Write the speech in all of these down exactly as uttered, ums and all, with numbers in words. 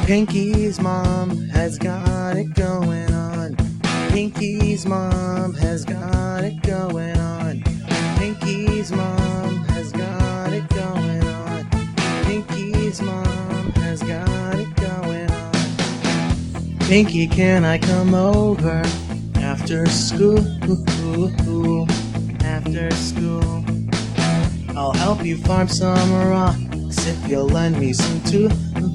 Pinky's mom has got it going on. Pinky's mom has got it going on. Pinky's mom has got it going on. Pinky's mom has got it going on. Pinky, can I come over after school? After school, I'll help you farm some rocks if you'll lend me some tools.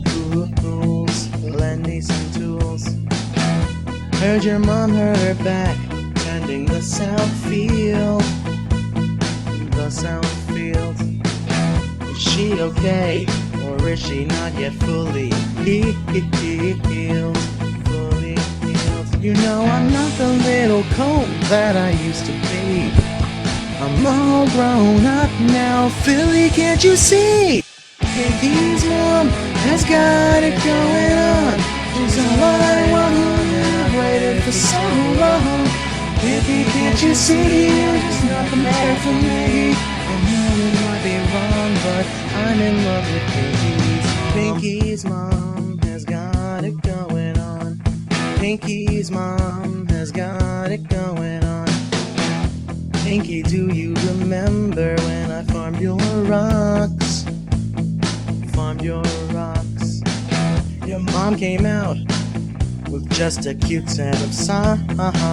Lend me some tools. Heard your mom hurt her back tending the south field. The south field. Is she okay, or is she not yet fully healed? Fully healed. You know I'm not the little colt that I used to be. I'm all grown up now, Philly, can't you see? Pinky's mom has got it going on. She's all I want, I've waited for so long. Pinky, can't you see? You're just not the man for me. I know it might be wrong, but I'm in love with Pinky's mom. Pinky's mom has got it going on. Pinky's mom has got it going on. Pinky, do you remember when I farmed your rocks? Farmed your rocks. Your mom came out with just a cute set of socks.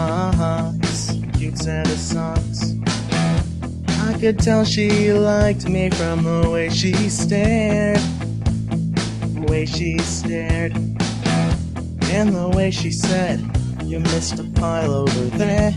Cute set of socks. I could tell she liked me from the way she stared. The way she stared. And the way she said, you missed a pile over there.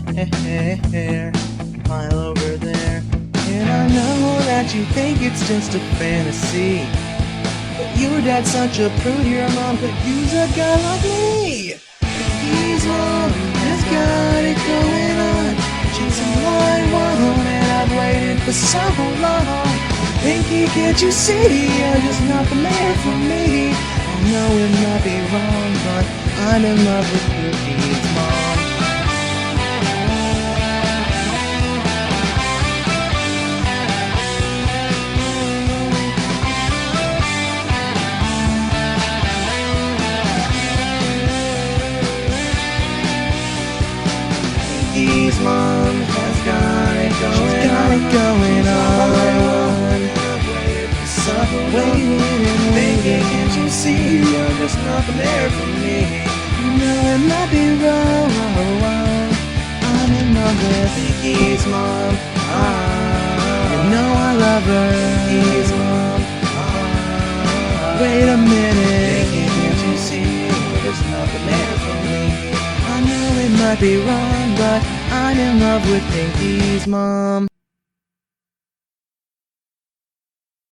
Pile over there. And I know that you think it's just a fantasy, but your dad's such a prude, your mom could use a guy like me. Pinky's mom has got it going on. She's all I want, and I've waited for so long. Pinky, can't you see? You're just not the man for me. I know it might be wrong, but I'm in love with Pinky's mom. Pinky's mom has got it going She's got it going on. So waiting and thinking, can't you see? You're just not there for me. You know it might be wrong. I'm in love with Pinky's mom. Ah, you know I love her. Pinky's mom. Ah, wait a minute, can't you see? You're just not there for me. I know it might be wrong, but I'm in love with Pinky's mom.